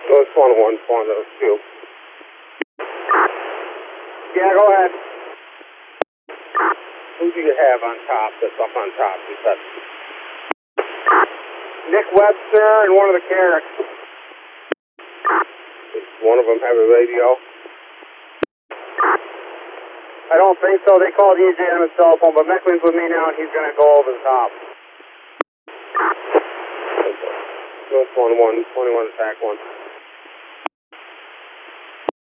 North 101, on the field. Yeah, go ahead. Who do you have on top that's up on top? You said Nick Webster and one of the Carricks. Does one of them have a radio? I don't think so. They called EJ on his cell phone, but Mecklin's with me now and he's going to go over the top. North 101, 21 attack 1.